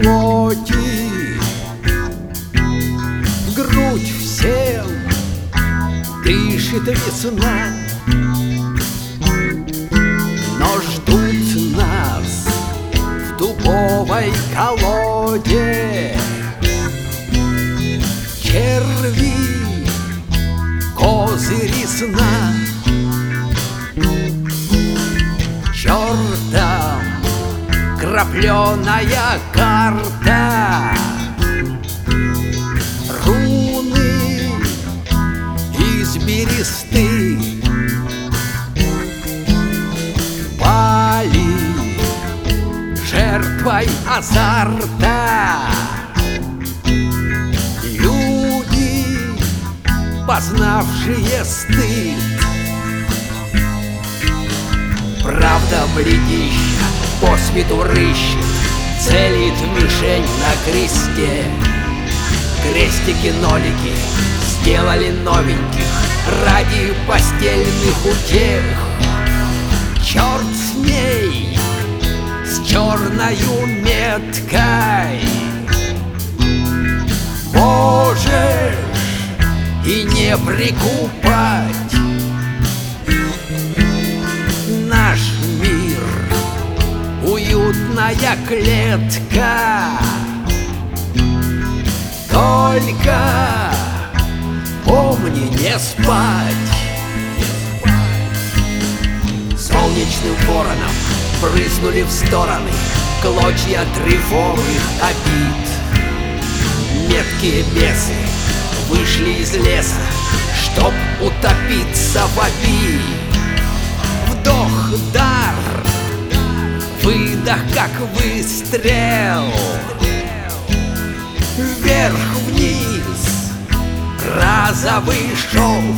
плоти, грудь всем дышит весна, но ждут нас в дубовой колоде черви, козыри сна. Чертом крапленая карта, руны из бересты, пали жертвой азарта. Люди, познавшие стыд, правда бледища по свету рыщет, целит в мишень на кресте. Крестики-нолики сделали новеньких ради постельных утех. Черт с ней, с черною меткой, можешь и не прикупать. Наш мир — уютная клетка, только помни не спать. Солнечным вороном брызнули в стороны клочья тревожных обид. Меткие бесы вышли из леса, чтоб утопиться в оби. Вдох — дар, выдох — как выстрел, вверх-вниз — разовый шов.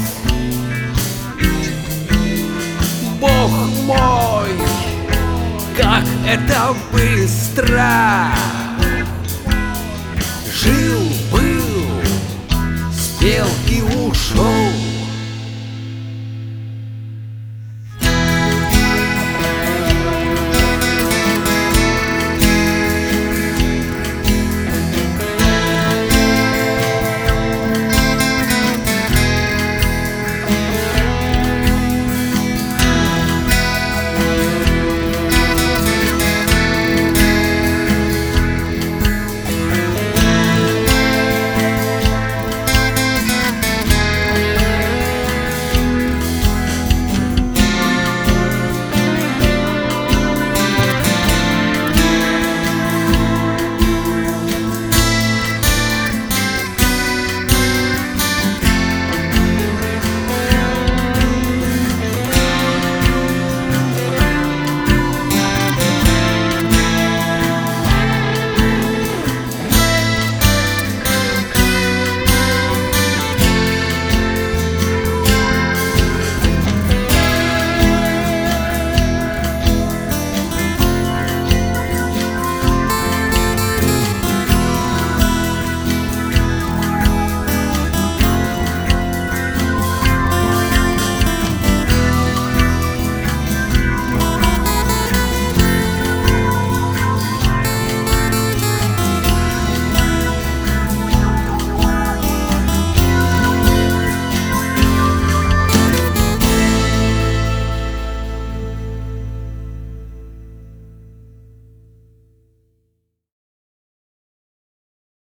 Бог мой, как это быстро!